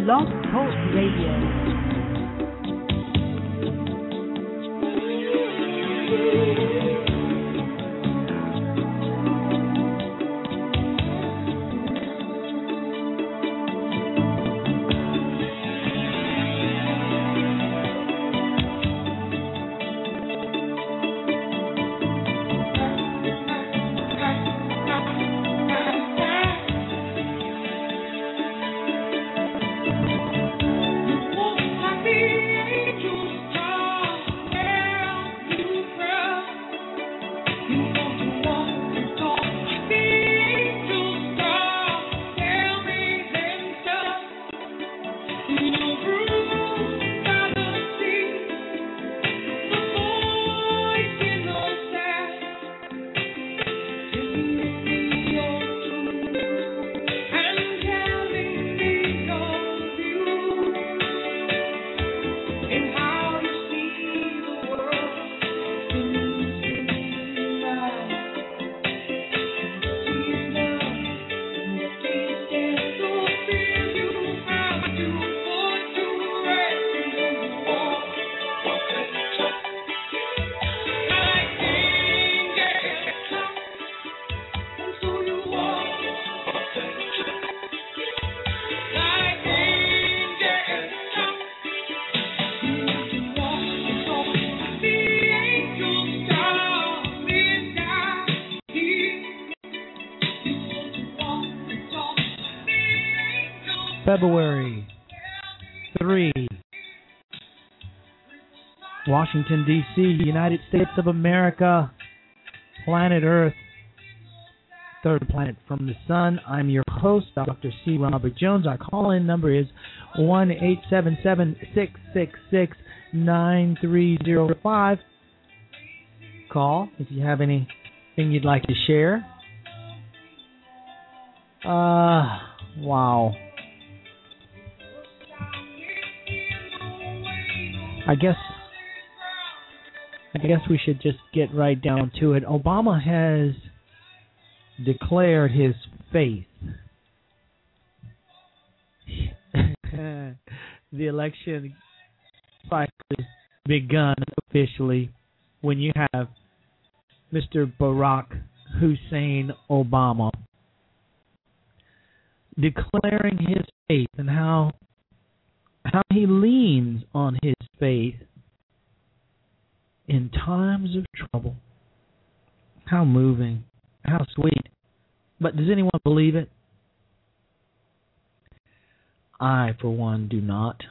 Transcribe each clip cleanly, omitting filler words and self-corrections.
Blog Talk Radio. February 3, Washington, D.C., United States of America, planet Earth, third planet from the sun. I'm your host, Dr. C. Robert Jones. Our call-in number is 1-877-666-9305. Call if you have anything you'd like to share. Wow. I guess we should just get right down to it. Obama has declared his faith. The election cycle has begun officially when you have Mr. Barack Hussein Obama declaring his faith and how he leans on his faith in times of trouble. How moving, how sweet. But does anyone believe it? I, for one, do not.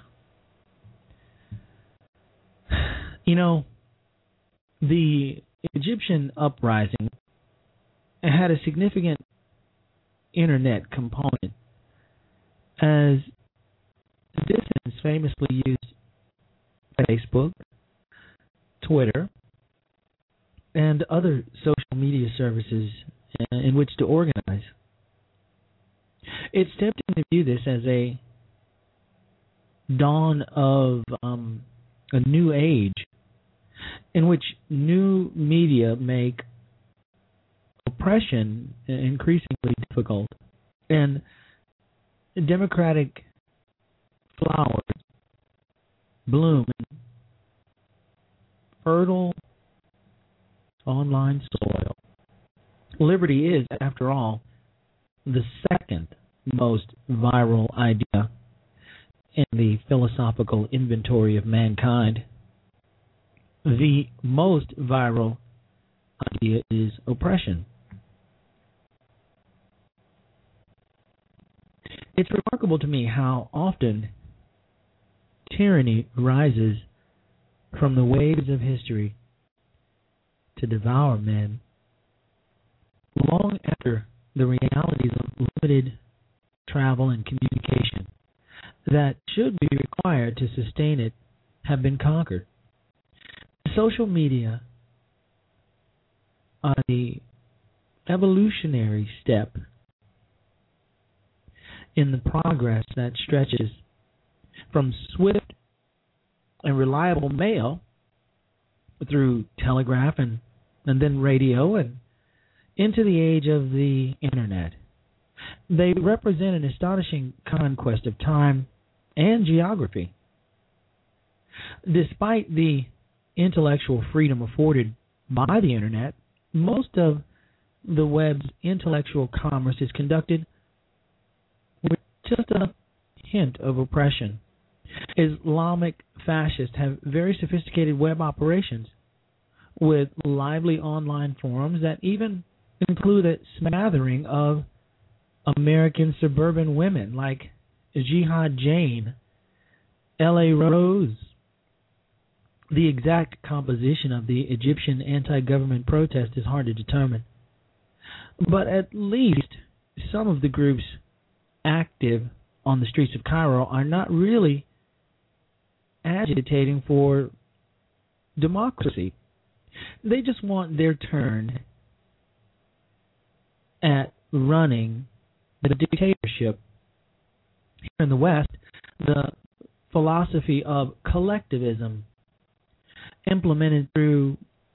You know, the Egyptian uprising had a significant internet component, as dissidents famously used Facebook, Twitter, and other social media services in which to organize. It's tempting to view this as a dawn of a new age in which new media make oppression increasingly difficult and democratic flowers bloom in fertile online soil. Liberty is, after all, the second most viral idea in the philosophical inventory of mankind. The most viral idea is oppression. It's remarkable to me how often tyranny rises from the waves of history to devour men long after the realities of limited travel and communication that should be required to sustain it have been conquered. Social media are the evolutionary step in the progress that stretches from swift and reliable mail through telegraph and then radio and into the age of the Internet. They represent an astonishing conquest of time, and geography. Despite the intellectual freedom afforded by the Internet, most of the web's intellectual commerce is conducted with just a hint of oppression. Islamic fascists have very sophisticated web operations with lively online forums that even include a smattering of American suburban women like Jihad Jane, L.A. Rose. The exact composition of the Egyptian anti-government protest is hard to determine, but at least some of the groups active on the streets of Cairo are not really agitating for democracy. They just want their turn at running the dictatorship. Here in the West, the philosophy of collectivism implemented through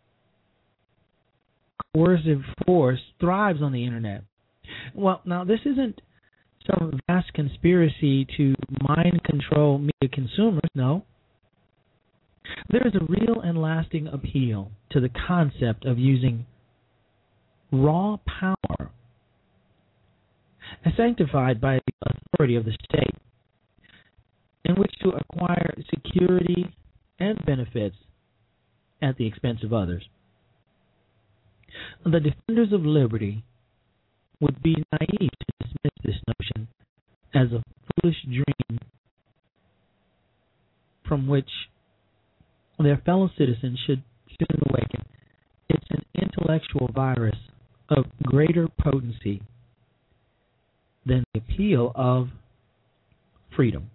coercive force thrives on the Internet. Well, now this isn't some vast conspiracy to mind control media consumers. No. There is a real and lasting appeal to the concept of using raw power sanctified by the authority of the state in which to acquire security and benefits at the expense of others. The defenders of liberty would be naive to dismiss this notion as a foolish dream from which their fellow citizens should soon awaken. It's an intellectual virus of greater potency than the appeal of freedom.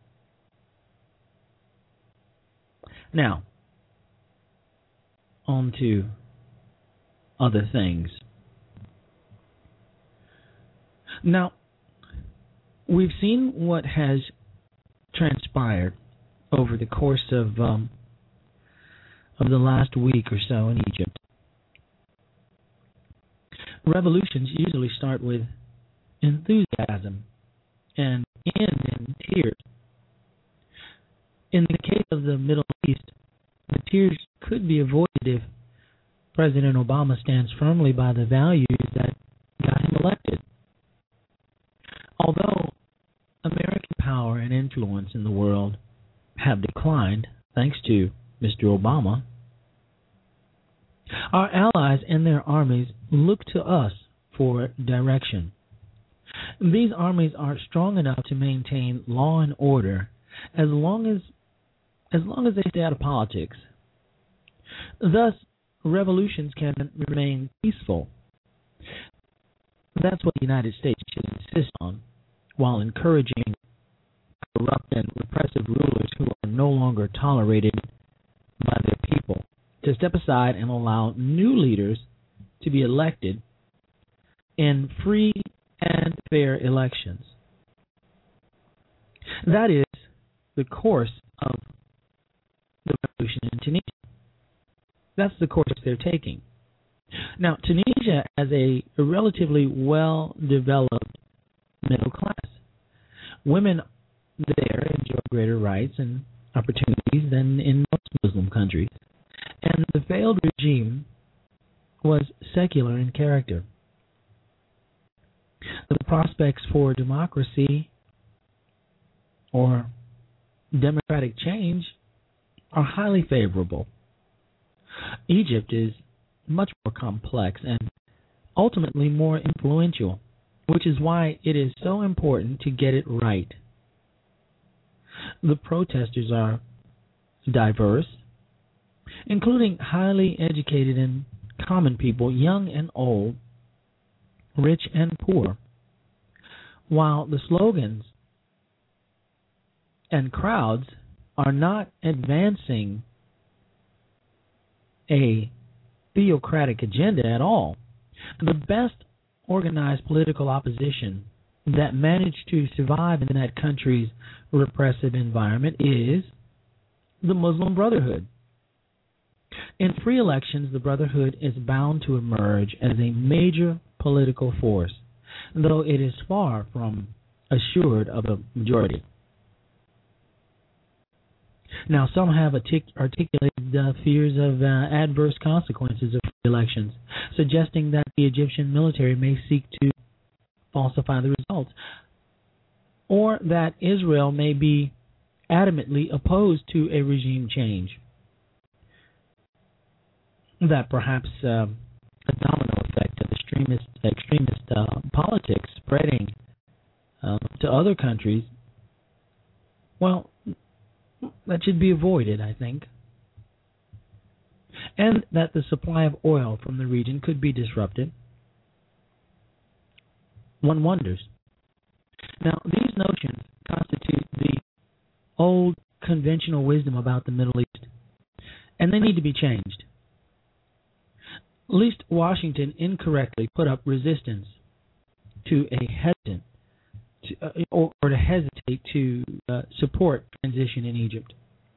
Now, on to other things. Now, we've seen what has transpired over the course of the last week or so in Egypt. Revolutions usually start with enthusiasm and end in tears. In the case of the Middle East, the tears could be avoided if President Obama stands firmly by the values that got him elected. Although American power and influence in the world have declined thanks to Mr. Obama, our allies and their armies look to us for direction. These armies are strong enough to maintain law and order as long as they stay out of politics. Thus, revolutions can remain peaceful. That's what the United States should insist on, while encouraging corrupt and repressive rulers who are no longer tolerated by their people to step aside and allow new leaders to be elected in free and fair elections. That is the course of the revolution in Tunisia. That's the course they're taking. Now, Tunisia has a relatively well-developed middle class. Women there enjoy greater rights and opportunities than in most Muslim countries. And the failed regime was secular in character. The prospects for democracy or democratic change are highly favorable. Egypt is much more complex and ultimately more influential, which is why it is so important to get it right. The protesters are diverse, including highly educated and common people, young and old, rich and poor, while the slogans and crowds are not advancing a theocratic agenda at all. The best organized political opposition that managed to survive in that country's repressive environment is the Muslim Brotherhood. In free elections, the Brotherhood is bound to emerge as a major political force, though it is far from assured of a majority. Now, some have articulated fears of adverse consequences of elections, suggesting that the Egyptian military may seek to falsify the results, or that Israel may be adamantly opposed to a regime change. That perhaps a domino effect of extremist politics spreading to other countries, well, that should be avoided, I think. And that the supply of oil from the region could be disrupted. One wonders. Now, these notions constitute the old conventional wisdom about the Middle East, and they need to be changed. At least Washington incorrectly put up resistance to a hesitant or to hesitate to support transition in Egypt.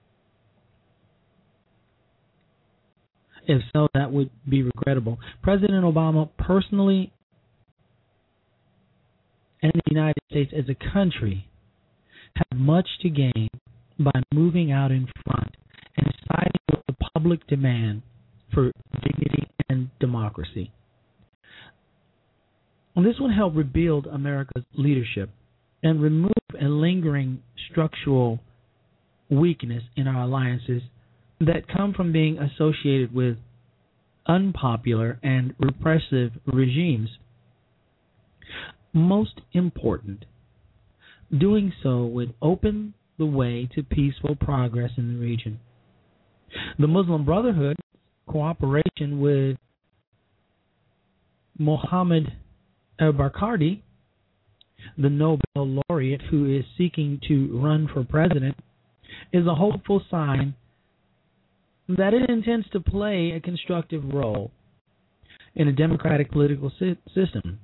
If so, that would be regrettable. President Obama personally and the United States as a country have much to gain by moving out in front and siding with the public demand for dignity and democracy. And this would help rebuild America's leadership and remove a lingering structural weakness in our alliances that come from being associated with unpopular and repressive regimes. Most important, doing so would open the way to peaceful progress in the region. The Muslim Brotherhood's cooperation with Mohammed al-Barkhadi, the Nobel laureate who is seeking to run for president, is a hopeful sign that it intends to play a constructive role in a democratic political system.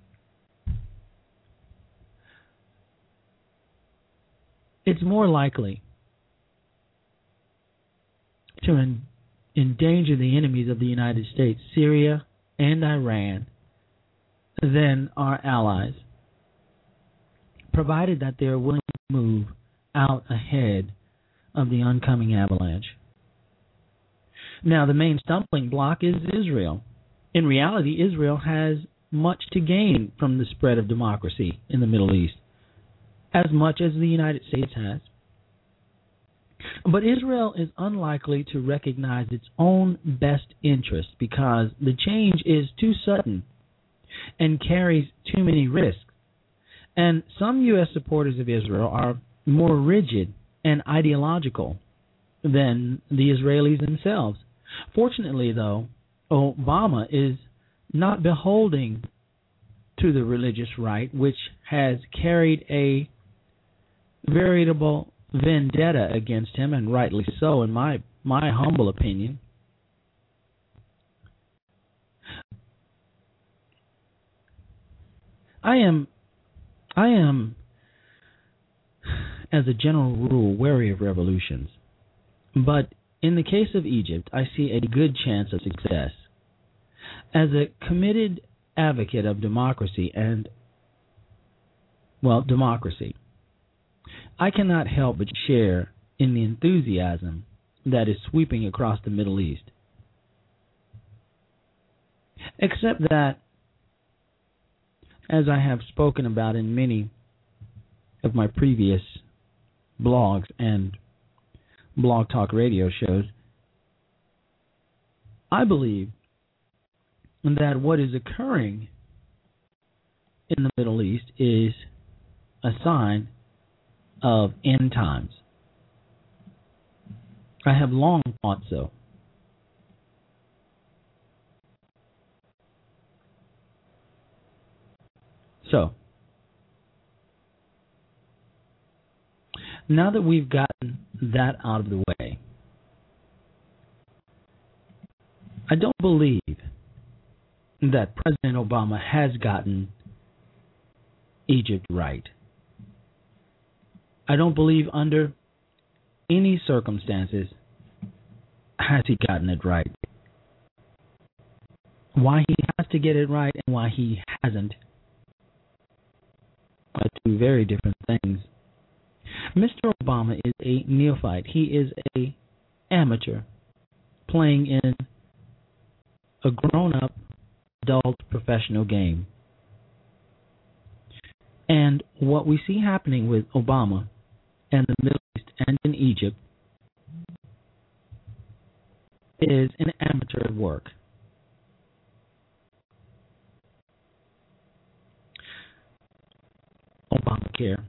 It's more likely to endanger the enemies of the United States, Syria and Iran, than our allies, provided that they are willing to move out ahead of the oncoming avalanche. Now, the main stumbling block is Israel. In reality, Israel has much to gain from the spread of democracy in the Middle East, as much as the United States has. But Israel is unlikely to recognize its own best interests because the change is too sudden and carries too many risks. And some U.S. supporters of Israel are more rigid and ideological than the Israelis themselves. Fortunately, though, Obama is not beholden to the religious right, which has carried a veritable vendetta against him, and rightly so, in my humble opinion. I am, as a general rule, wary of revolutions, but in the case of Egypt, I see a good chance of success. As a committed advocate of democracy democracy, I cannot help but share in the enthusiasm that is sweeping across the Middle East. Except that, as I have spoken about in many of my previous blogs and Blog Talk radio shows, I believe that what is occurring in the Middle East is a sign of end times. I have long thought so. So, now that we've gotten that out of the way, I don't believe that President Obama has gotten Egypt right. I don't believe under any circumstances has he gotten it right. Why he has to get it right and why he hasn't are two very different things. Mr. Obama is a neophyte. He is a amateur playing in a grown-up adult professional game. And what we see happening with Obama and the Middle East and in Egypt is an amateur work. Obamacare.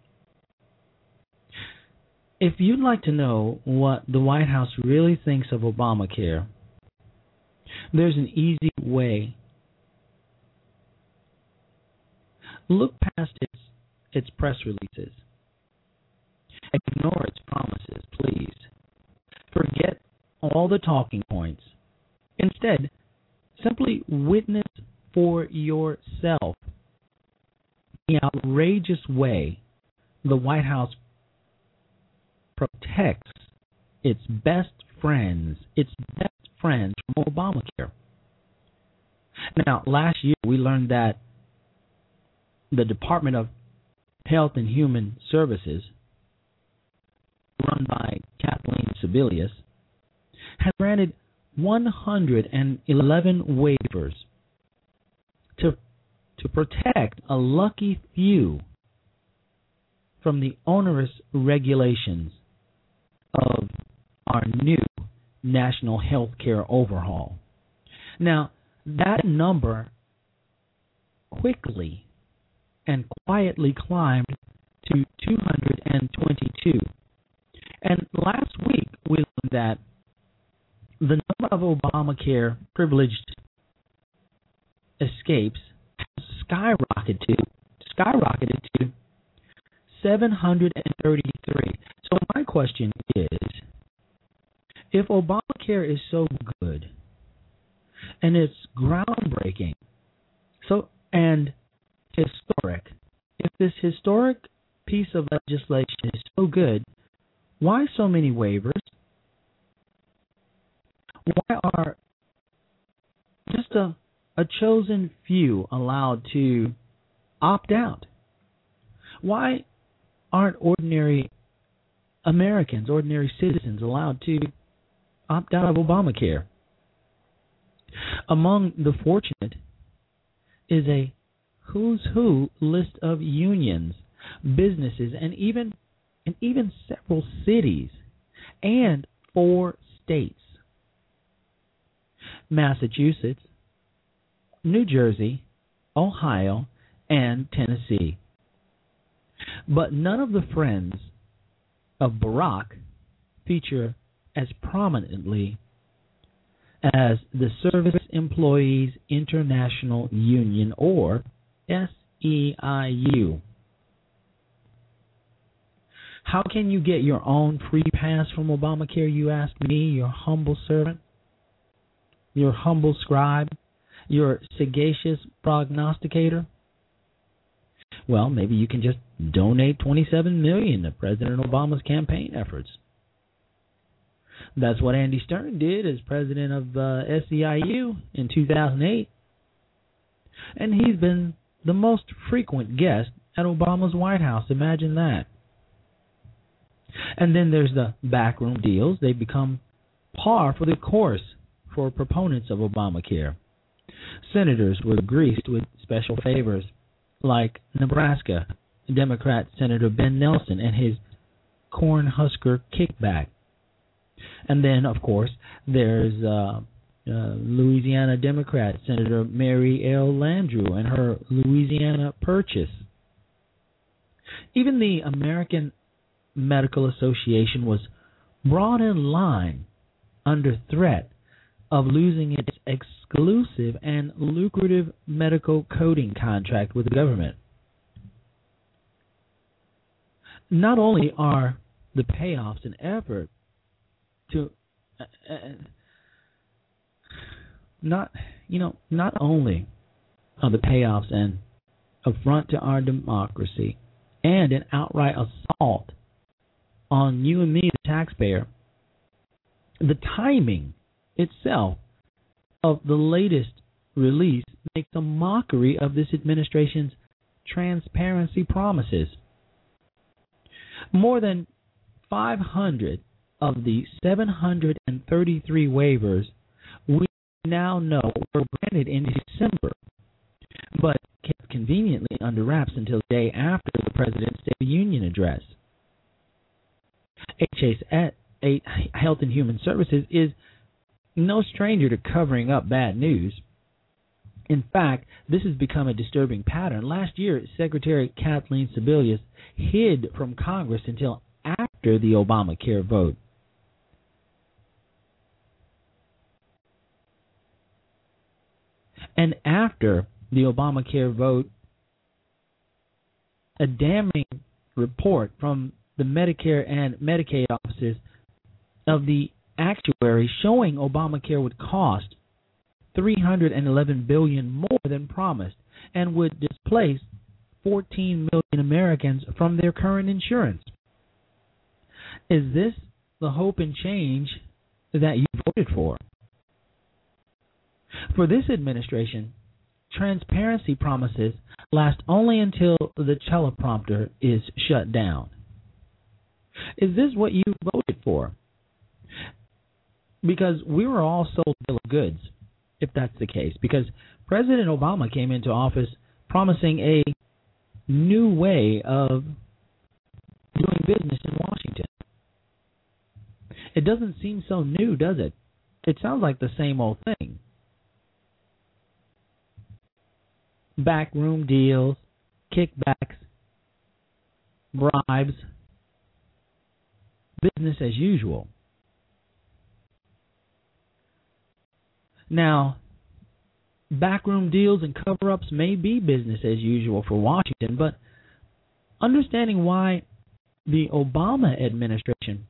If you'd like to know what the White House really thinks of Obamacare, there's an easy way. Look past its press releases. Ignore its promises, please. Forget all the talking points. Instead, simply witness for yourself the outrageous way the White House protects its best friends from Obamacare. Now, last year we learned that the Department of Health and Human Services, run by Kathleen Sebelius, has granted 111 waivers to protect a lucky few from the onerous regulations of our new national health care overhaul. Now, that number quickly and quietly climbed to 222. And last week we learned that the number of Obamacare privileged escapes has skyrocketed to 733. So my question is, if Obamacare is so good and it's groundbreaking, and historic, if this historic piece of legislation is so good, why so many waivers? Why are just a chosen few allowed to opt out? Why aren't ordinary Americans, ordinary citizens, allowed to opt out of Obamacare? Among the fortunate is a who's who list of unions, businesses, and even several cities and 4 states: Massachusetts, New Jersey, Ohio, and Tennessee. But none of the friends of Barack feature as prominently as the Service Employees International Union, or SEIU. How can you get your own free pass from Obamacare, you ask me, your humble servant, your humble scribe, your sagacious prognosticator? Well, maybe you can just donate $27 million to President Obama's campaign efforts. That's what Andy Stern did as president of SEIU in 2008. And he's been the most frequent guest at Obama's White House. Imagine that. And then there's the backroom deals. They become par for the course for proponents of Obamacare. Senators were graced with special favors, like Nebraska Democrat Senator Ben Nelson and his Cornhusker kickback. And then, of course, there's Louisiana Democrat Senator Mary L. Landrieu and her Louisiana Purchase. Even the American Medical Association was brought in line under threat of losing its exclusive and lucrative medical coding contract with the government. Not only are the payoffs an effort to not only are the payoffs an affront to our democracy and an outright assault on you and me, the taxpayer, the timing itself of the latest release makes a mockery of this administration's transparency promises. More than 500 of the 733 waivers we now know were granted in December, but kept conveniently under wraps until the day after the President's State of the Union address. HHS, Health and Human Services, is no stranger to covering up bad news. In fact, this has become a disturbing pattern. Last year, Secretary Kathleen Sebelius hid from Congress until after the Obamacare vote. And after the Obamacare vote, a damning report from the Medicare and Medicaid offices of the actuary showing Obamacare would cost $311 billion more than promised and would displace 14 million Americans from their current insurance. Is this the hope and change that you voted for? For this administration, transparency promises last only until the teleprompter is shut down. Is this what you voted for? Because we were all sold a bill of goods, if that's the case, because President Obama came into office promising a new way of doing business in Washington. It doesn't seem so new, does it? It sounds like the same old thing. Backroom deals, kickbacks, bribes, business as usual. Now, backroom deals and cover-ups may be business as usual for Washington, but understanding why the Obama administration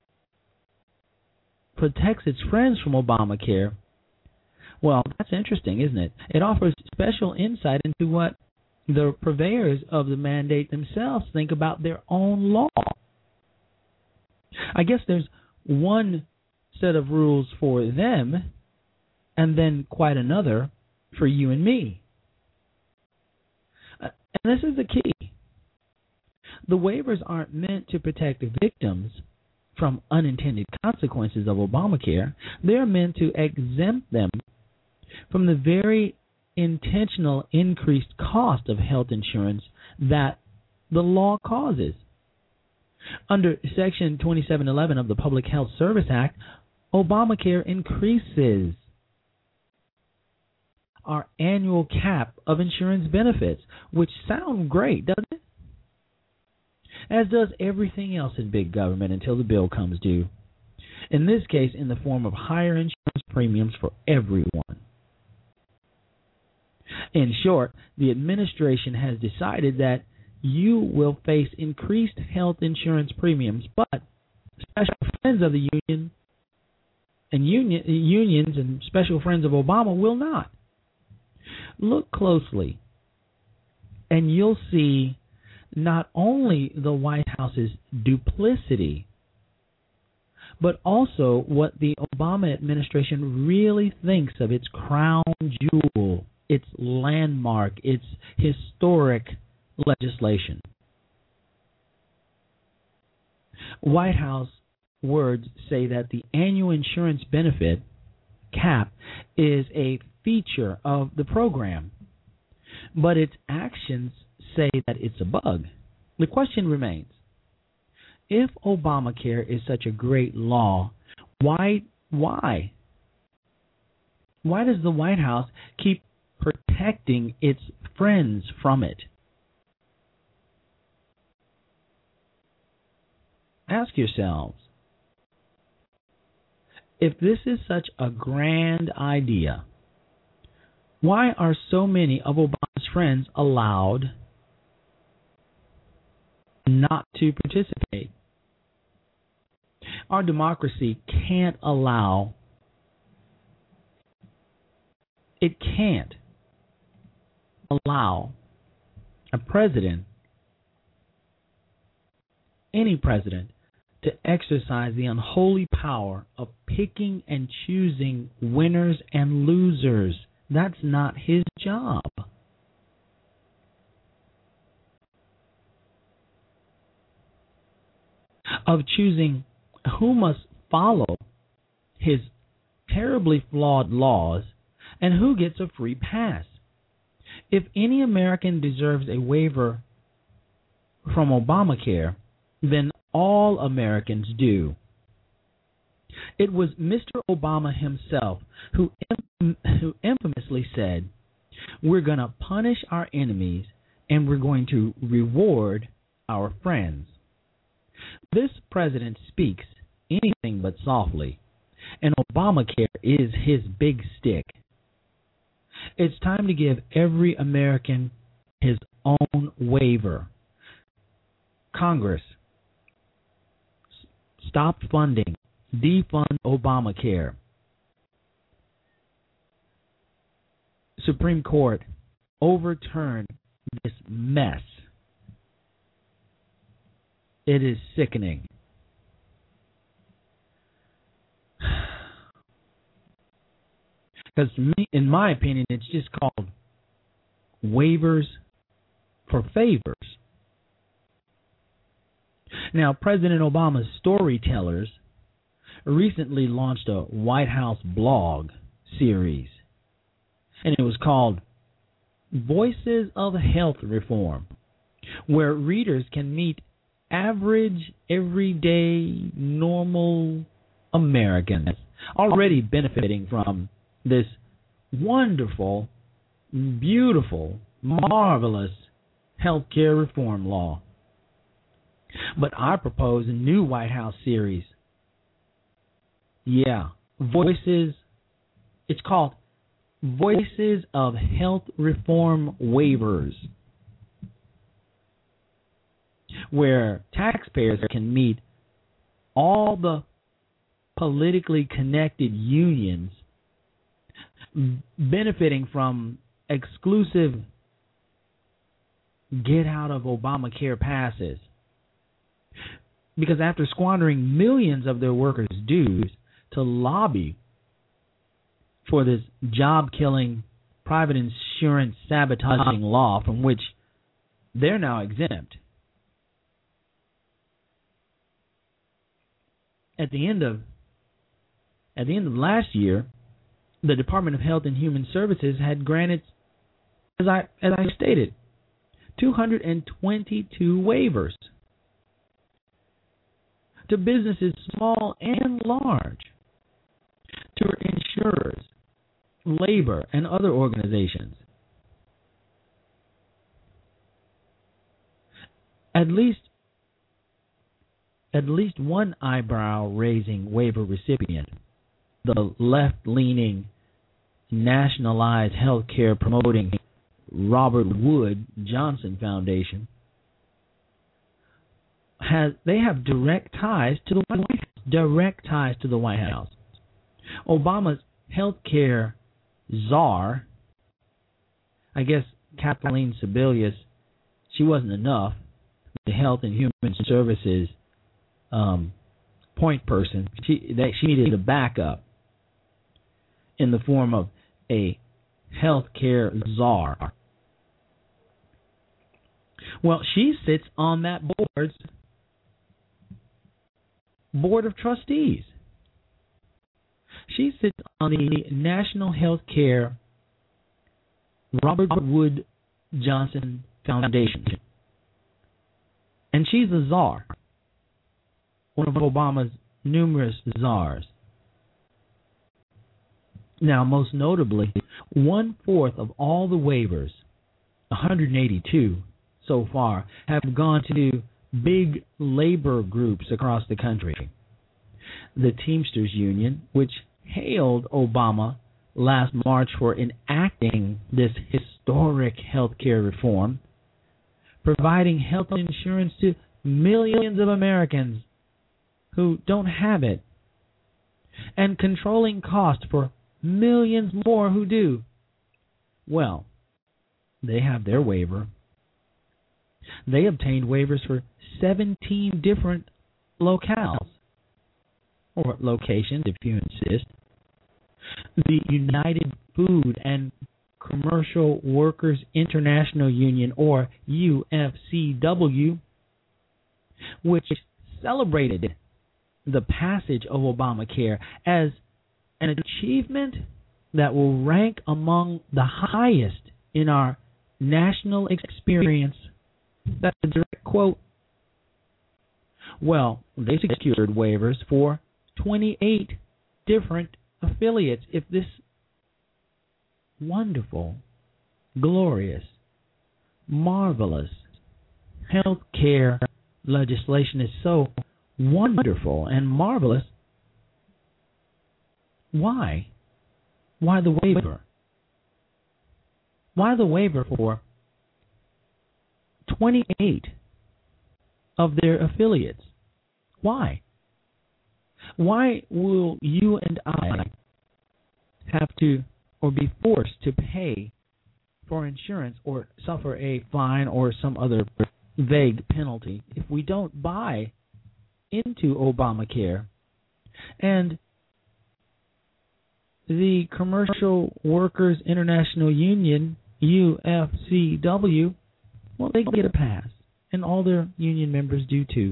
protects its friends from Obamacare, well, that's interesting, isn't it? It offers special insight into what the purveyors of the mandate themselves think about their own law. I guess there's one set of rules for them and then quite another for you and me. And this is the key. The waivers aren't meant to protect victims from unintended consequences of Obamacare. They're meant to exempt them from the very intentional increased cost of health insurance that the law causes. Under Section 2711 of the Public Health Service Act, Obamacare increases our annual cap of insurance benefits, which sound great, doesn't it? As does everything else in big government until the bill comes due. In this case, in the form of higher insurance premiums for everyone. In short, the administration has decided that you will face increased health insurance premiums, but special friends of the union and unions and special friends of Obama will not. Look closely, and you'll see not only the White House's duplicity, but also what the Obama administration really thinks of its crown jewel, its landmark, its historic legislation. White House words say that the annual insurance benefit cap is a feature of the program, but its actions say that it's a bug. The question remains, if Obamacare is such a great law, why does the White House keep protecting its friends from it? Ask yourselves, if this is such a grand idea, why are so many of Obama's friends allowed not to participate? Our democracy can't allow, it can't allow a president, any president, to exercise the unholy power of picking and choosing winners and losers. That's not his job. of choosing who must follow his terribly flawed laws and who gets a free pass. If any American deserves a waiver from Obamacare, then all Americans do. It was Mr. Obama himself who infamously said, "We're going to punish our enemies and we're going to reward our friends." This president speaks anything but softly, and Obamacare is his big stick. It's time to give every American his own waiver. Congress, stop funding, defund Obamacare. Supreme Court, overturn this mess. It is sickening. Because in my opinion, it's just called waivers for favors. Now, President Obama's storytellers recently launched a White House blog series, and it was called Voices of Health Reform, where readers can meet average, everyday, normal Americans already benefiting from this wonderful, beautiful, marvelous healthcare reform law. But I propose a new White House series. Voices. It's called Voices of Health Reform Waivers, where taxpayers can meet all the politically connected unions benefiting from exclusive get out of Obamacare passes. Because after squandering millions of their workers' dues to lobby for this job-killing, private insurance sabotaging law from which they're now exempt, at the end of last year, the Department of Health and Human Services had granted, as I stated, 222 waivers to businesses small and large, to insurers, labor, and other organizations. At least one eyebrow-raising waiver recipient, the left-leaning, nationalized healthcare promoting Robert Wood Johnson Foundation, they have direct ties to the White House. Direct ties to the White House. Obama's healthcare czar, I guess Kathleen Sebelius, she wasn't enough. The Health and Human Services point person, she needed a backup in the form of a healthcare czar. Well, she sits on that board of trustees. She sits on the National Healthcare Robert Wood Johnson Foundation. And she's a czar, one of Obama's numerous czars. Now, most notably, 1/4 of all the waivers, 182 so far, have gone to big labor groups across the country. The Teamsters Union, which hailed Obama last March for enacting this historic health care reform, providing health insurance to millions of Americans who don't have it, and controlling costs for millions more who do. Well, they have their waiver. They obtained waivers for 17 different locales, or locations if you insist. The United Food and Commercial Workers International Union, or UFCW, which celebrated the passage of Obamacare as an achievement that will rank among the highest in our national experience. That's a direct quote. Well, they secured waivers for 28 different affiliates. If this wonderful, glorious, marvelous health care legislation is so wonderful and marvelous, why? Why the waiver? Why the waiver for 28 of their affiliates? Why? Why will you and I have to or be forced to pay for insurance or suffer a fine or some other vague penalty if we don't buy into Obamacare? And the Commercial Workers International Union, UFCW, well, they get a pass, and all their union members do too.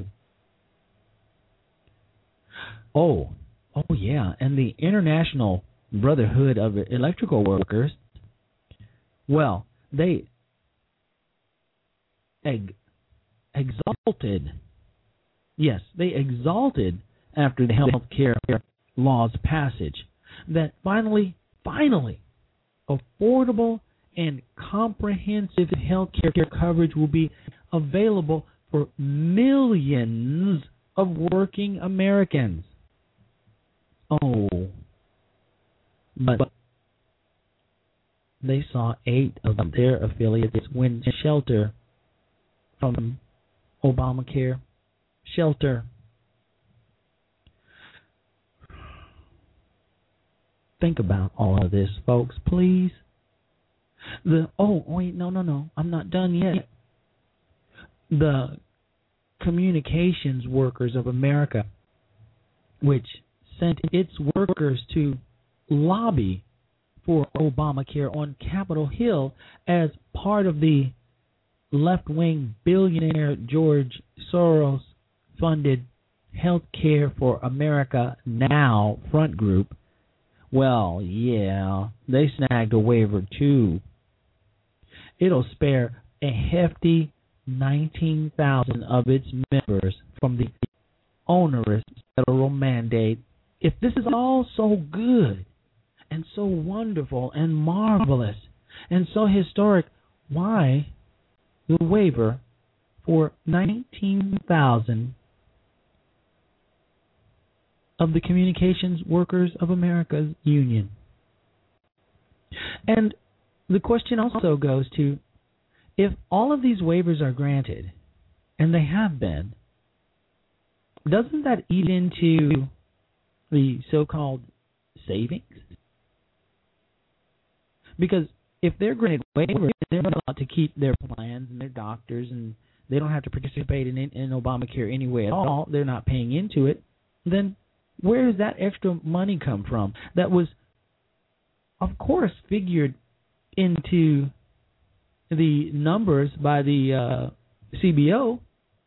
Oh yeah, and the International Brotherhood of Electrical Workers, well, they exalted after the health care law's passage that finally, affordable and comprehensive health care coverage will be available for millions of working Americans. Oh, but they saw 8 of their affiliates win shelter from Obamacare. Shelter. Think about all of this, folks, please. No, I'm not done yet. The Communications Workers of America, which sent its workers to lobby for Obamacare on Capitol Hill as part of the left-wing billionaire George Soros-funded Health Care for America Now front group. Well, yeah, they snagged a waiver too. It'll spare a hefty 19,000 of its members from the onerous federal mandate. If this is all so good and so wonderful and marvelous and so historic, why the waiver for 19,000 of the Communications Workers of America's union? And the question also goes to, if all of these waivers are granted, and they have been, doesn't that eat into the so-called savings? Because if they're granted waivers, they're allowed to keep their plans and their doctors, and they don't have to participate in Obamacare anyway at all. They're not paying into it. Then where does that extra money come from? That was, of course, figured into the numbers by the CBO.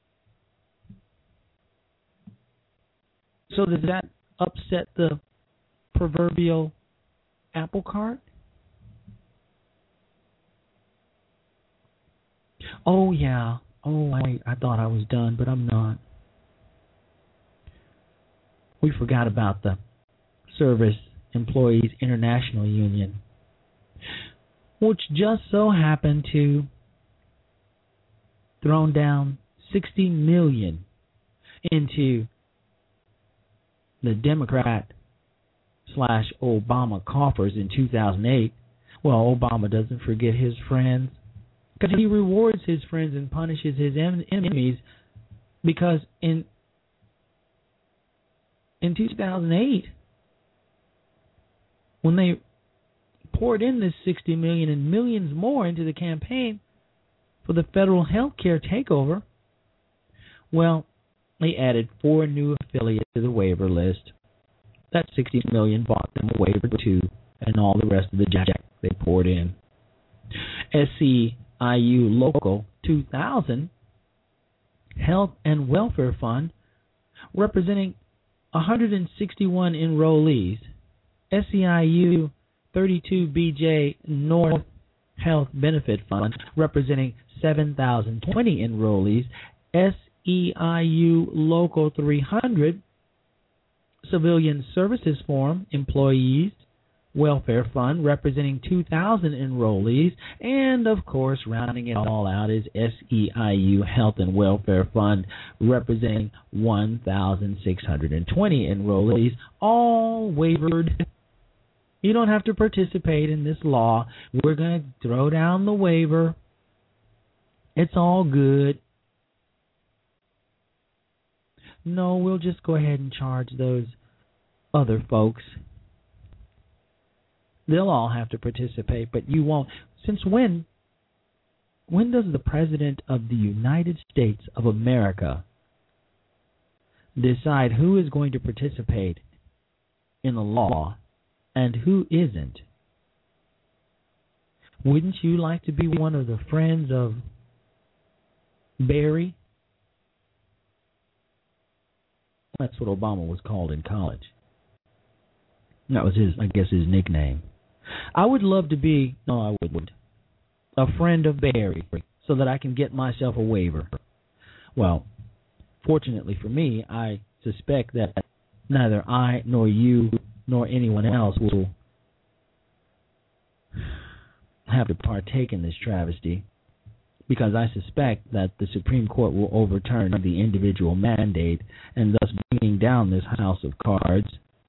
So does that upset the proverbial apple cart? Oh, yeah. Oh, I thought I was done, but I'm not. We forgot about the Service Employees International Union, which just so happened to thrown down $60 million into the Democrat/Obama coffers in 2008. Well, Obama doesn't forget his friends, because he rewards his friends and punishes his enemies. Because in 2008, when they poured in this $60 million and millions more into the campaign for the federal health care takeover, well, they added 4 new affiliates to the waiver list. That $60 million bought them a waiver too, and all the rest of the jack they poured in. SEIU Local 2000 Health and Welfare Fund representing 161 enrollees. SEIU 32BJ North Health Benefit Fund, representing 7,020 enrollees. SEIU Local 300 Civilian Services Forum Employees Welfare Fund, representing 2,000 enrollees. And, of course, rounding it all out is SEIU Health and Welfare Fund, representing 1,620 enrollees, all wavered. You don't have to participate in this law. We're going to throw down the waiver. It's all good. No, we'll just go ahead and charge those other folks. They'll all have to participate, but you won't. Since when? When does the President of the United States of America decide who is going to participate in the law and who isn't? Wouldn't you like to be one of the friends of Barry? That's what Obama was called in college. That was his nickname. I would love to be, no, I wouldn't, a friend of Barry so that I can get myself a waiver. Well, fortunately for me, I suspect that neither I nor you nor anyone else will have to partake in this travesty, because I suspect that the Supreme Court will overturn the individual mandate and thus bringing down this house of cards,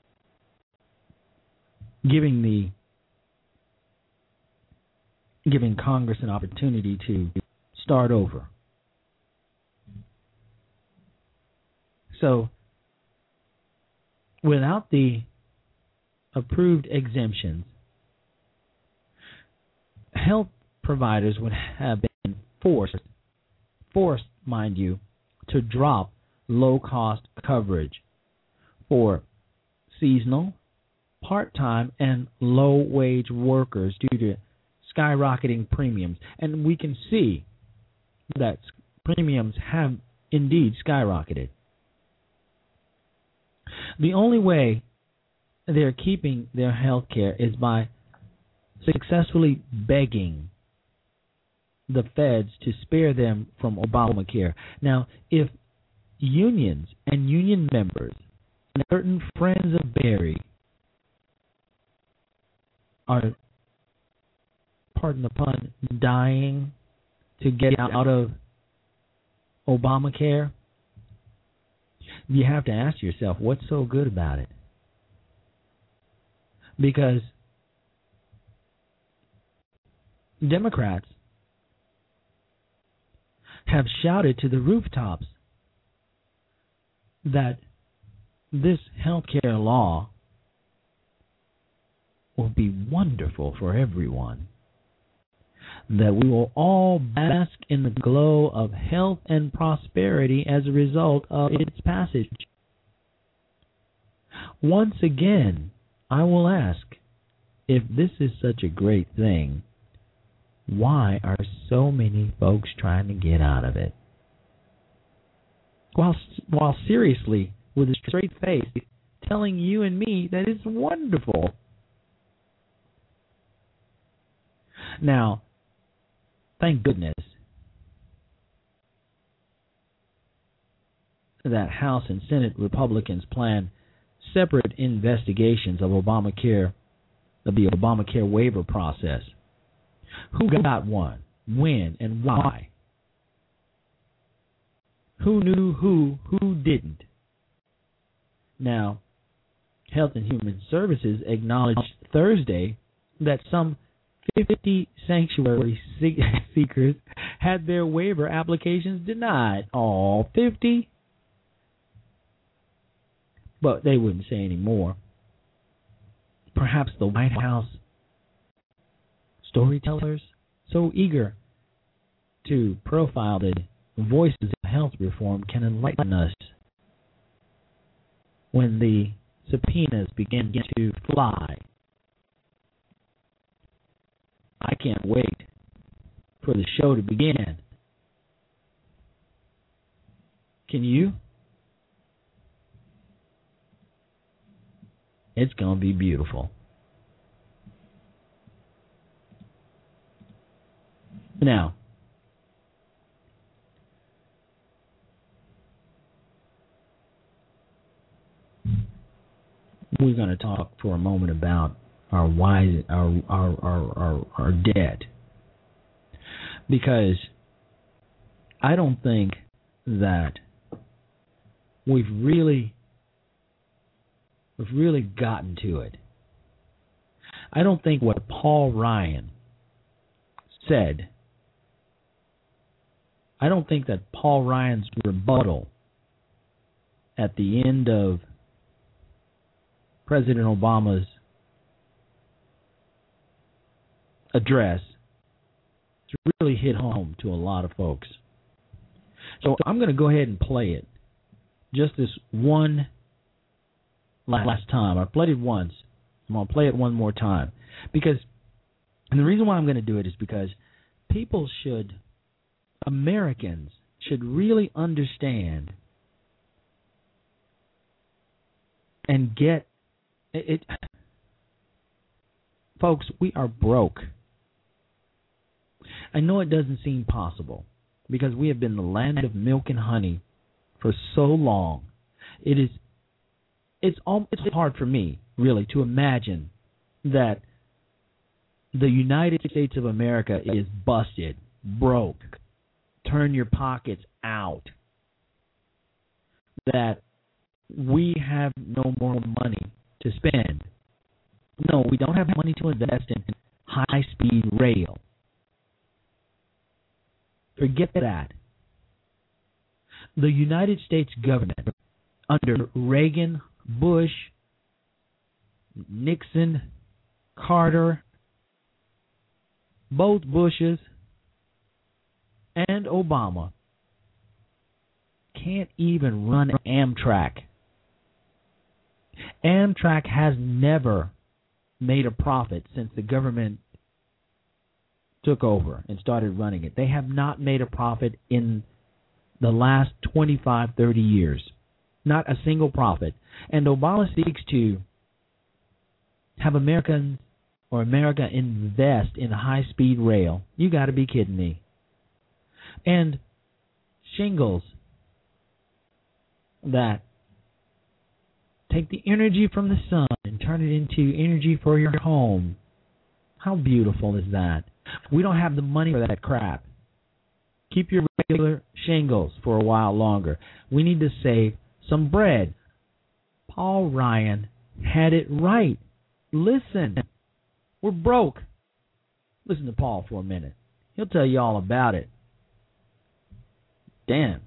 giving Congress an opportunity to start over. So, without the approved exemptions, health providers would have been forced, mind you, to drop low-cost coverage for seasonal, part-time, and low-wage workers due to skyrocketing premiums. And we can see that premiums have indeed skyrocketed. The only way they're keeping their health care is by successfully begging the feds to spare them from Obamacare. Now, if unions and union members and certain friends of Barry are, pardon the pun, dying to get out of Obamacare, you have to ask yourself, what's so good about it? Because Democrats have shouted to the rooftops that this health care law will be wonderful for everyone, that we will all bask in the glow of health and prosperity as a result of its passage. Once again, I will ask, if this is such a great thing, why are so many folks trying to get out of it? While seriously, with a straight face, telling you and me that it's wonderful. Now, thank goodness that House and Senate Republicans plan separate investigations of Obamacare, of the Obamacare waiver process. Who got one? When? And why? Who knew who didn't? Now, Health and Human Services acknowledged Thursday that some 50 sanctuary seekers had their waiver applications denied. All 50? But they wouldn't say any more. Perhaps the White House storytellers, so eager to profile the voices of health reform, can enlighten us when the subpoenas begin to fly. I can't wait for the show to begin. Can you? It's going to be beautiful. Now, we're going to talk for a moment about our debt, because I don't think that we've really gotten to it. I don't think what Paul Ryan said, I don't think that Paul Ryan's rebuttal at the end of President Obama's address really hit home to a lot of folks. So I'm going to go ahead and play it just this one last time. I played it once. I'm going to play it one more time. And the reason why I'm going to do it is because Americans should really understand and get it. Folks, we are broke. I know it doesn't seem possible because we have been the land of milk and honey for so long. It's hard for me, really, to imagine that the United States of America is busted, broke, turn your pockets out, that we have no more money to spend. No, we don't have money to invest in high-speed rail. Forget that. The United States government, under Reagan, Bush, Nixon, Carter, both Bushes, and Obama, can't even run Amtrak. Amtrak has never made a profit since the government took over and started running it. They have not made a profit in the last 25, 30 years. Not a single profit. And Obama seeks to have America invest in high-speed rail. You got to be kidding me. And shingles that take the energy from the sun and turn it into energy for your home. How beautiful is that? We don't have the money for that crap. Keep your regular shingles for a while longer. We need to save some bread. Paul Ryan had it right. Listen, we're broke. Listen to Paul for a minute. He'll tell you all about it. Dan.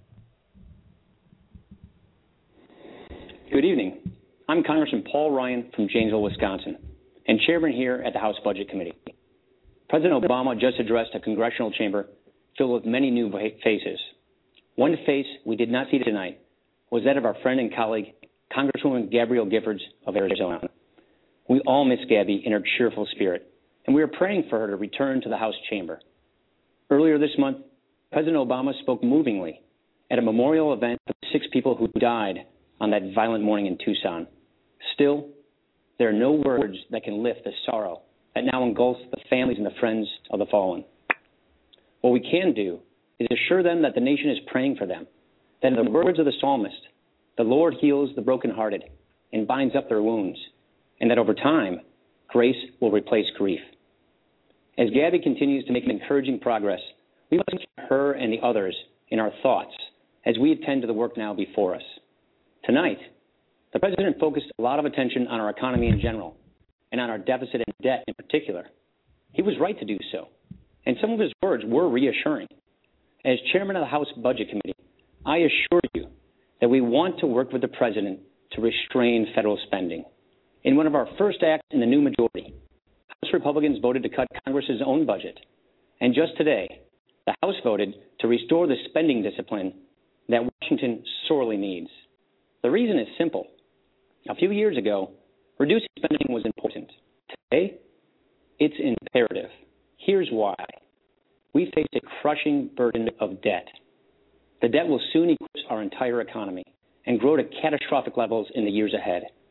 Good evening. I'm Congressman Paul Ryan from Janesville, Wisconsin, and chairman here at the House Budget Committee. President Obama just addressed a congressional chamber filled with many new faces. One face we did not see tonight was that of our friend and colleague, Congresswoman Gabrielle Giffords of Arizona. We all miss Gabby in her cheerful spirit, and we are praying for her to return to the House chamber. Earlier this month, President Obama spoke movingly at a memorial event for the 6 people who died on that violent morning in Tucson. Still, there are no words that can lift the sorrow that now engulfs the families and the friends of the fallen. What we can do is assure them that the nation is praying for them, that in the words of the psalmist, the Lord heals the brokenhearted and binds up their wounds, and that over time, grace will replace grief. As Gabby continues to make encouraging progress, we must keep her and the others in our thoughts as we attend to the work now before us. Tonight, the President focused a lot of attention on our economy in general and on our deficit and debt in particular. He was right to do so, and some of his words were reassuring. As chairman of the House Budget Committee, I assure you that we want to work with the President to restrain federal spending. In one of our first acts in the new majority, House Republicans voted to cut Congress's own budget. And just today, the House voted to restore the spending discipline that Washington sorely needs. The reason is simple. A few years ago, reducing spending was important. Today, it's imperative. Here's why. We face a crushing burden of debt. The debt will soon eclipse our entire economy and grow to catastrophic levels in the years ahead.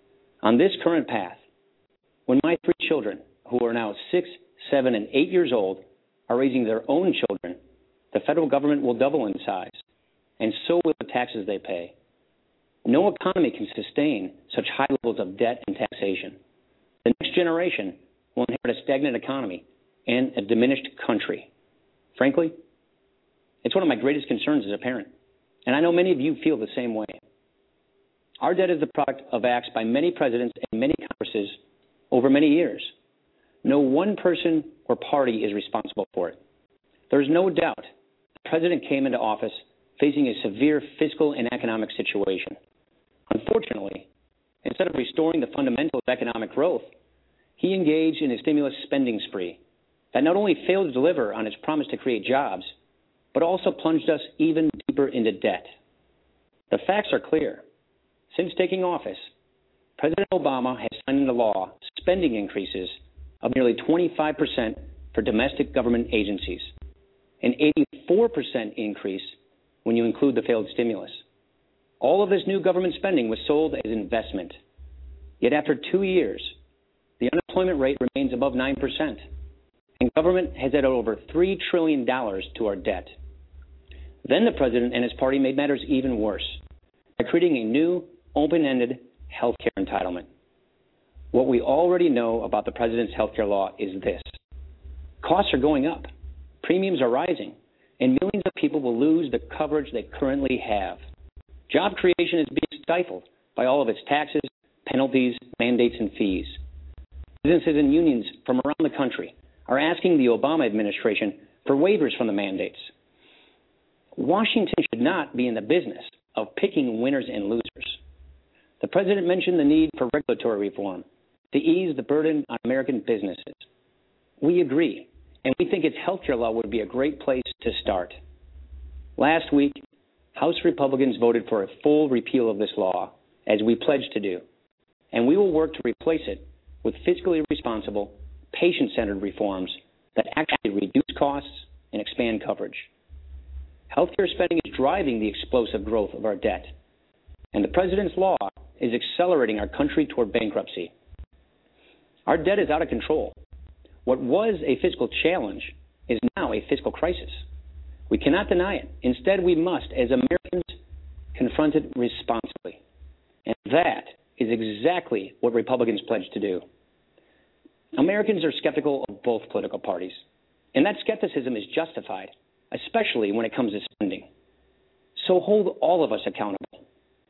On this current path, when my 3 children, who are now 6, 7, and 8 years old, are raising their own children, the federal government will double in size, and so will the taxes they pay. No economy can sustain such high levels of debt and taxation. The next generation will inherit a stagnant economy and a diminished country. Frankly, it's one of my greatest concerns as a parent, and I know many of you feel the same way. Our debt is the product of acts by many presidents and many Congresses over many years. No one person or party is responsible for it. There is no doubt the president came into office facing a severe fiscal and economic situation. Unfortunately, instead of restoring the fundamentals of economic growth, he engaged in a stimulus spending spree that not only failed to deliver on its promise to create jobs, but also plunged us even deeper into debt. The facts are clear. Since taking office, President Obama has signed into law spending increases of nearly 25% for domestic government agencies, an 84% increase when you include the failed stimulus. All of this new government spending was sold as investment. Yet after 2 years, the unemployment rate remains above 9%, and government has added over $3 trillion to our debt. Then the president and his party made matters even worse by creating a new, open-ended health care entitlement. What we already know about the president's health care law is this. Costs are going up, premiums are rising, and millions of people will lose the coverage they currently have. Job creation is being stifled by all of its taxes, penalties, mandates, and fees. Businesses and unions from around the country are asking the Obama administration for waivers from the mandates. Washington should not be in the business of picking winners and losers. The president mentioned the need for regulatory reform to ease the burden on American businesses. We agree, and we think its health care law would be a great place to start. Last week, House Republicans voted for a full repeal of this law, as we pledged to do, and we will work to replace it with fiscally responsible, patient-centered reforms that actually reduce costs and expand coverage. Healthcare spending is driving the explosive growth of our debt, and the president's law is accelerating our country toward bankruptcy. Our debt is out of control. What was a fiscal challenge is now a fiscal crisis. We cannot deny it. Instead, we must, as Americans, confront it responsibly. And that is exactly what Republicans pledged to do. Americans are skeptical of both political parties, and that skepticism is justified, especially when it comes to spending. So hold all of us accountable.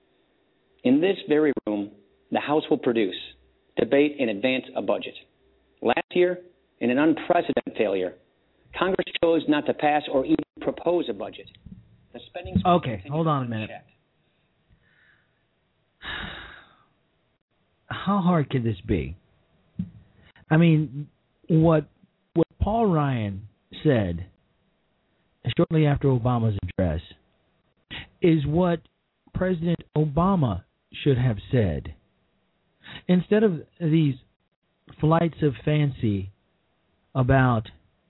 In this very room, the House will produce, debate, and advance a budget. Last year, in an unprecedented failure, Congress chose not to pass or even propose a budget. The spending Okay, hold on a minute. How hard could this be? I mean, what Paul Ryan said shortly after Obama's address is what President Obama should have said. Instead of these flights of fancy about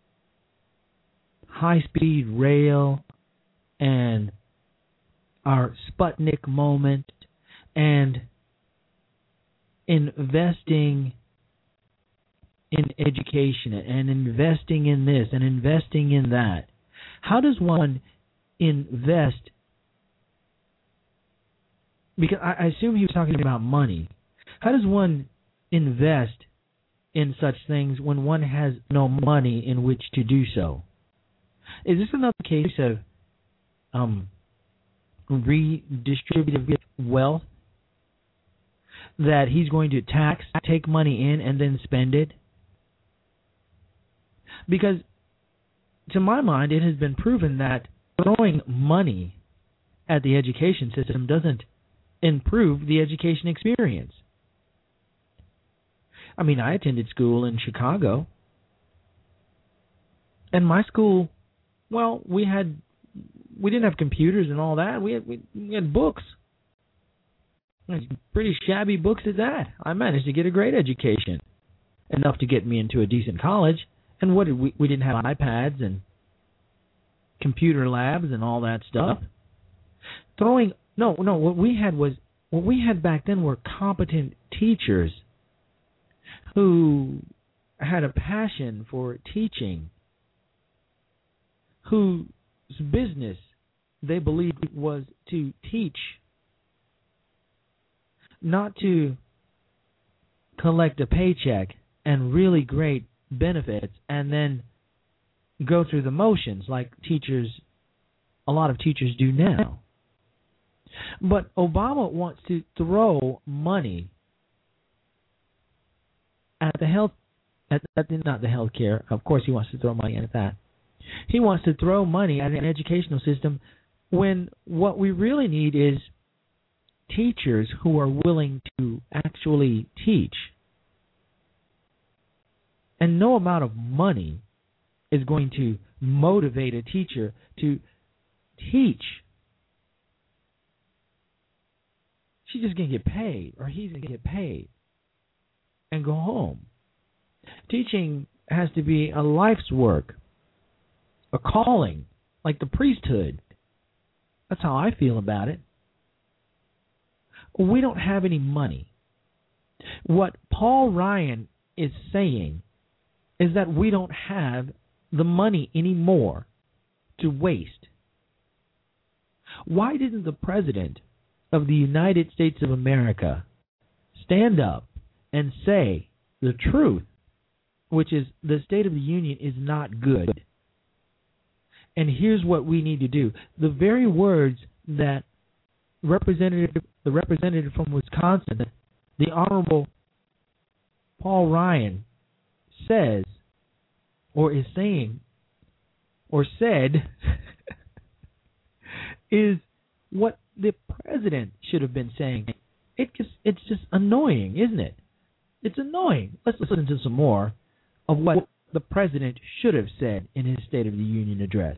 high-speed rail and our Sputnik moment and investing in education and investing in this and investing in that. How does one invest? Because I assume he was talking about money. How does one invest in such things when one has no money in which to do so? Is this another case of redistributive wealth that he's going to tax, take money in, and then spend it? Because to my mind, it has been proven that throwing money at the education system doesn't improve the education experience. I mean, I attended school in Chicago, and my school, well, we didn't have computers and all that. We had books, pretty shabby books at that. I managed to get a great education, enough to get me into a decent college. And what did we didn't have iPads and computer labs and all that stuff. What we had was what we had back then were competent teachers who had a passion for teaching, whose business they believed was to teach, not to collect a paycheck and really great benefits and then go through the motions like a lot of teachers do now. But Obama wants to throw money at not the health care. Of course, he wants to throw money at that. He wants to throw money at an educational system when what we really need is teachers who are willing to actually teach. And no amount of money is going to motivate a teacher to teach. She's just going to get paid, or he's going to get paid and go home. Teaching has to be a life's work, a calling, like the priesthood. That's how I feel about it. We don't have any money. What Paul Ryan is saying is that we don't have the money anymore to waste. Why didn't the President of the United States of America stand up and say the truth, which is the State of the Union is not good, and here's what we need to do? The very words that the representative from Wisconsin, the Honorable Paul Ryan, says or is saying or said is what the president should have been saying. It's just annoying, isn't it? It's annoying. Let's listen to some more of what the president should have said in his State of the Union address.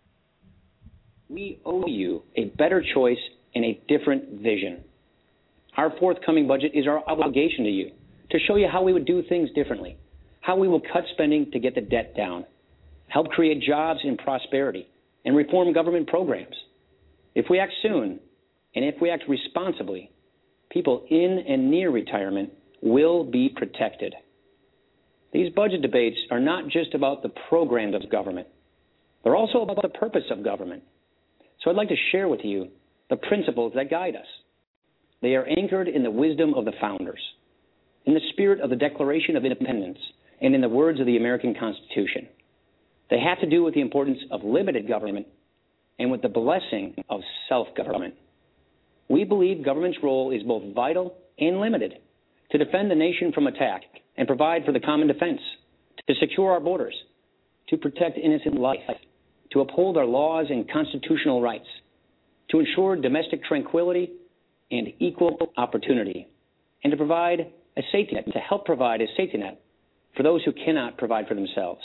We owe you a better choice and a different vision. Our forthcoming budget is our obligation to you, to show you how we would do things differently, how we will cut spending to get the debt down, help create jobs and prosperity, and reform government programs. If we act soon, and if we act responsibly, people in and near retirement will be protected. These budget debates are not just about the programs of government. They're also about the purpose of government. So I'd like to share with you the principles that guide us. They are anchored in the wisdom of the founders, in the spirit of the Declaration of Independence, and in the words of the American Constitution. They have to do with the importance of limited government and with the blessing of self-government. We believe government's role is both vital and limited to defend the nation from attack and provide for the common defense, to secure our borders, to protect innocent life, to uphold our laws and constitutional rights, to ensure domestic tranquility and equal opportunity, and to provide a safety net, to help provide a safety net for those who cannot provide for themselves.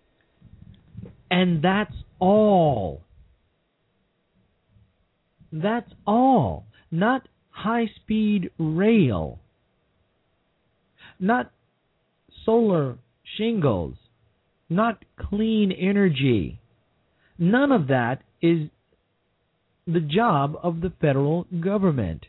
And that's all. That's all. Not high-speed rail. Not solar shingles. Not clean energy. None of that is the job of the federal government.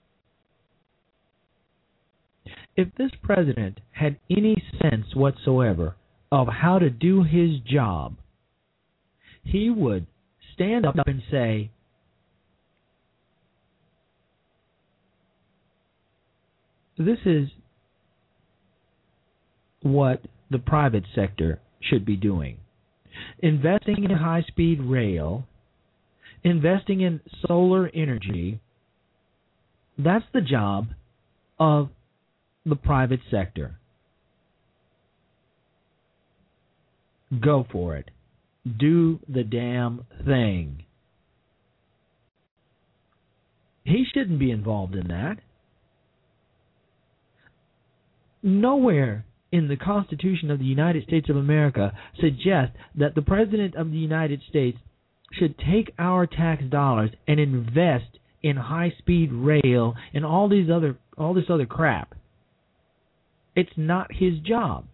If this president had any sense whatsoever of how to do his job, he would stand up and say, this is what the private sector should be doing. Investing in high-speed rail, investing in solar energy, that's the job of the private sector. Go for it. Do the damn thing. He shouldn't be involved in that. Nowhere in the Constitution of the United States of America suggests that the President of the United States should take our tax dollars and invest in high-speed rail and all this other crap. It's not his job.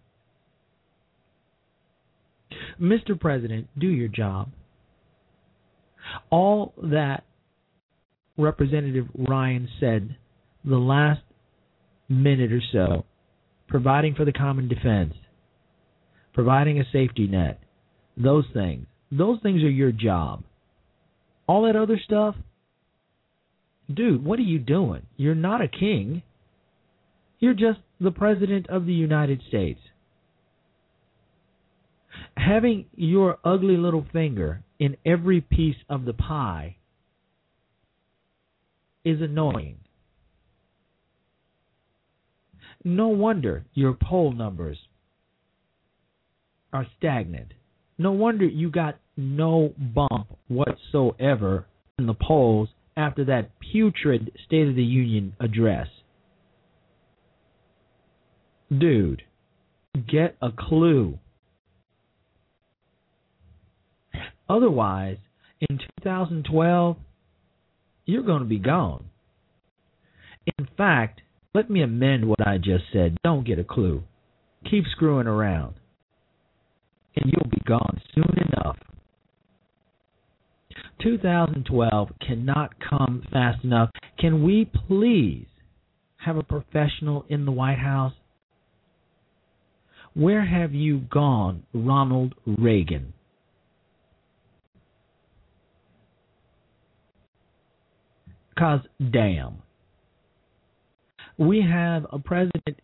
Mr. President, do your job. All that Representative Ryan said the last minute or so, providing for the common defense, providing a safety net, those things are your job. All that other stuff, dude, what are you doing? You're not a king. You're just the President of the United States. Having your ugly little finger in every piece of the pie is annoying. No wonder your poll numbers are stagnant. No wonder you got no bump whatsoever in the polls after that putrid State of the Union address. Dude, get a clue. Otherwise, in 2012, you're going to be gone. In fact, let me amend what I just said. Don't get a clue. Keep screwing around, and you'll be gone soon enough. 2012 cannot come fast enough. Can we please have a professional in the White House? Where have you gone, Ronald Reagan? Because, damn, we have a president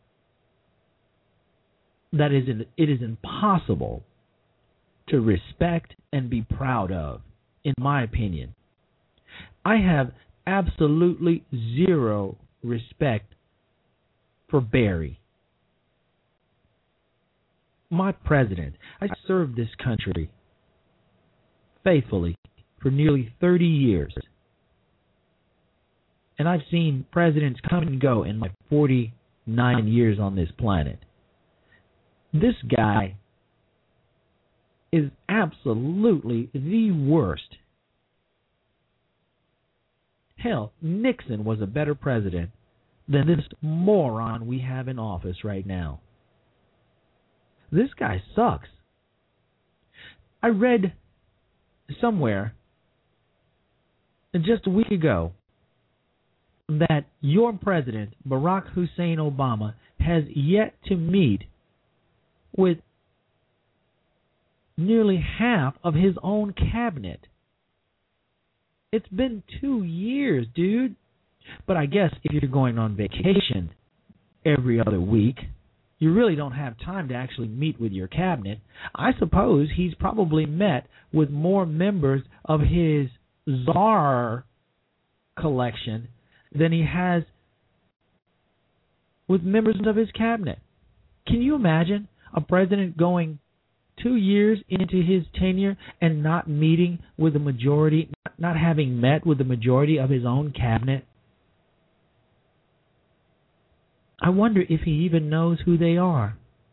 that it is impossible to respect and be proud of, in my opinion. I have absolutely zero respect for Barry. My president. I served this country faithfully for nearly 30 years. And I've seen presidents come and go in my 49 years on this planet. This guy is absolutely the worst. Hell, Nixon was a better president than this moron we have in office right now. This guy sucks. I read somewhere just a week ago that your president, Barack Hussein Obama, has yet to meet with nearly half of his own cabinet. It's been 2 years, dude. But I guess if you're going on vacation every other week, you really don't have time to actually meet with your cabinet. I suppose he's probably met with more members of his czar collection than he has with members of his cabinet. Can you imagine a president going 2 years into his tenure and not meeting with the majority, not having met with the majority of his own cabinet? I wonder if he even knows who they are.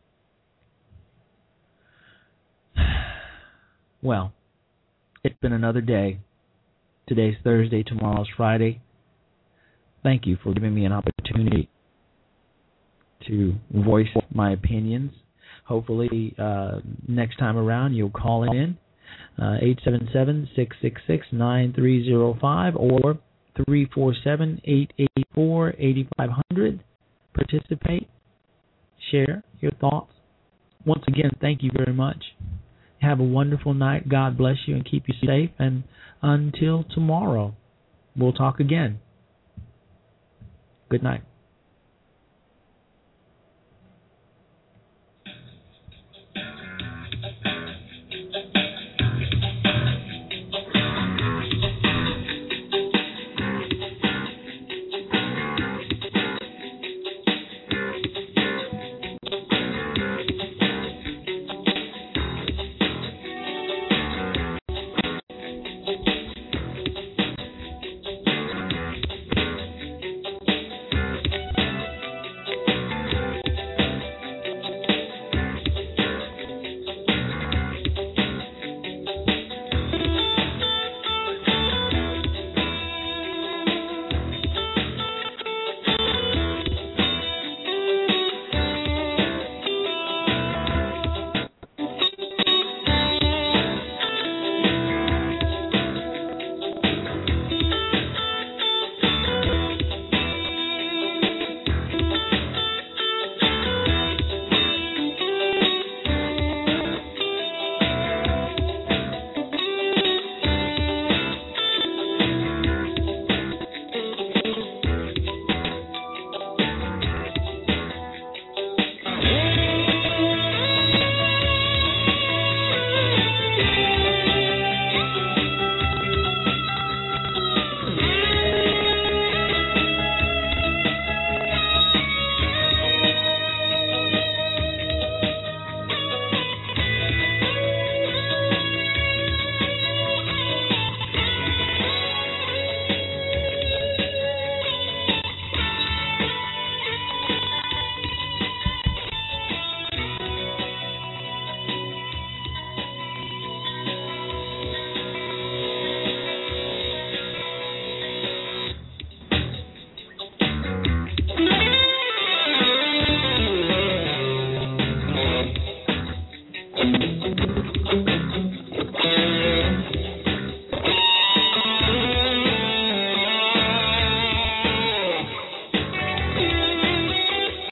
Well, it's been another day. Today's Thursday, tomorrow's Friday. Thank you for giving me an opportunity to voice my opinions. Hopefully, next time around, you'll call it in, 877-666-9305 or 347-884-8500. Participate, share your thoughts. Once again, thank you very much. Have a wonderful night. God bless you and keep you safe. And until tomorrow, we'll talk again. Good night.